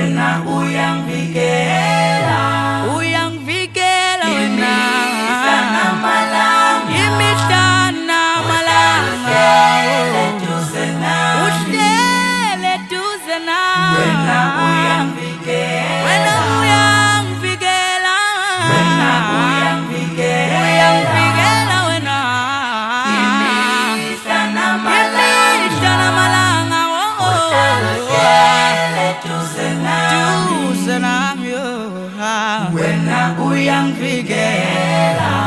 wena uyangivikela, uyangivikela wena imihla namalanga, imihla namalanga, uhlele duze nami, wena uyangivikela, wena uyangivikela, wena uyangivikela, uyangivikela wena imihla namalanga, uhlele duze nami, wena uyangivikela.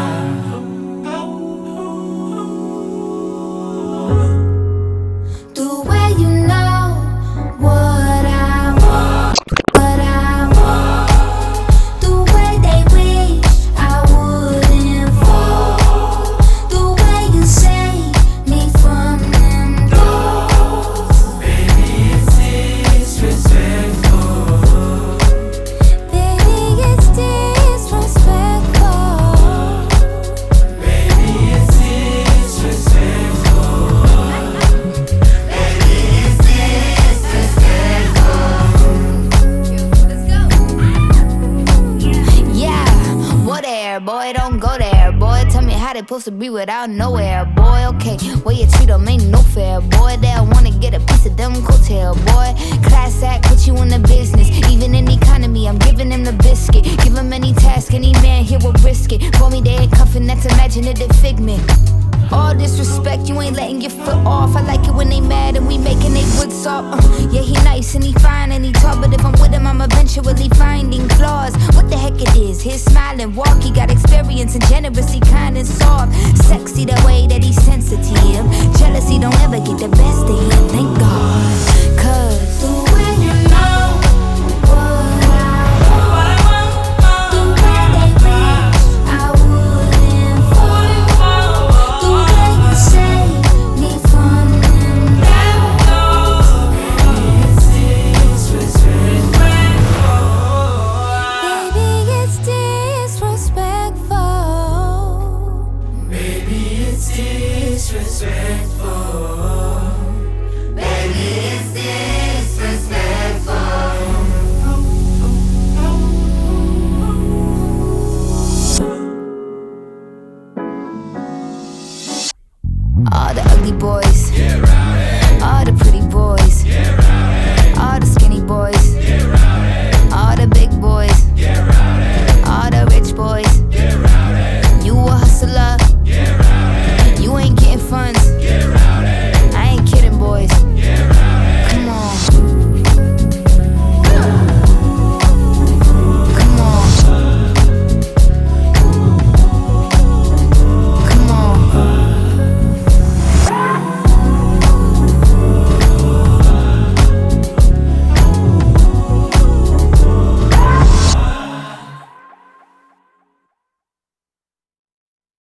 The way you know what I want, what I want. The way they wish I wouldn't fall. The way you save me from them doors. Baby, it's disrespectful. Baby, it's disrespectful. Baby, it's disrespectful. Yeah, what there, boy, don't go there, boy. Tell me how they supposed to be without nowhere, boy. Okay, way you treat them ain't no fair, boy. They'll wanna get a piece of them coattail, boy. Class act, put you in the business. Even in the economy, I'm giving them the biscuit. Give them any task, any man here will risk it. For me, they ain't cuffing, that's imaginative figment. All disrespect, you ain't letting your foot off. I like it when they mad and we making they wood soft. Yeah, he nice and he fine and he tall, but if I'm with him, I'm eventually finding flaws. What the heck it is? His smile and walk, he got experience and generous, he kind and soft. Sexy the way that he's sensitive. Jealousy don't ever get the best